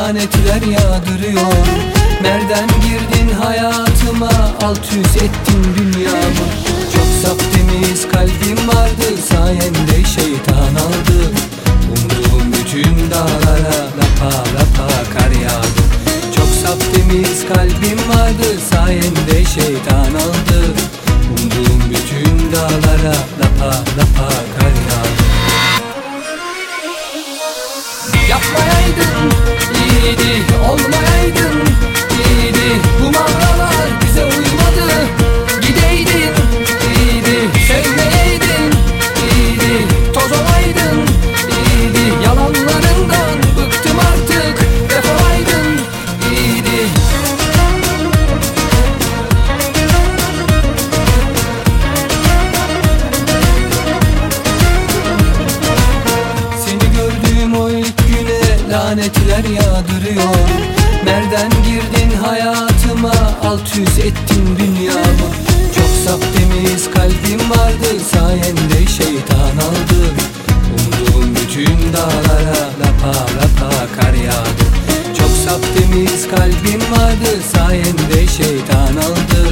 lanetler yağdırıyor. Nereden girdin hayatıma, alt üst ettin dünyamı. Çok saf temiz kalbim vardı, sayende şeytan aldı. Umduğum bütün dağlara lapa lapa kar yağdı. Çok saf temiz kalbim vardı, sayende şeytan aldı. Umduğum bütün dağlara lapa lapa kar yağdı. Yapmayaydın iyiydi, olmayaydın iyiydi. Bu mağaralar bize uymadı. Gideydin iyiydi, sevmeyeydin iyiydi. Toz olaydın iyiydi. Yalanlarından bıktım artık, defolaydın iyiydi. Seni gördüğüm o ilk güne lanetler yağdırıyor. Nereden girdin hayatıma, alt üst ettin dünyamı. Çok saf temiz kalbim vardı, sayende şeytan aldı. Umduğum bütün dağlara lapa lapa kar yağdı. Çok saf temiz kalbim vardı, sayende şeytan aldı.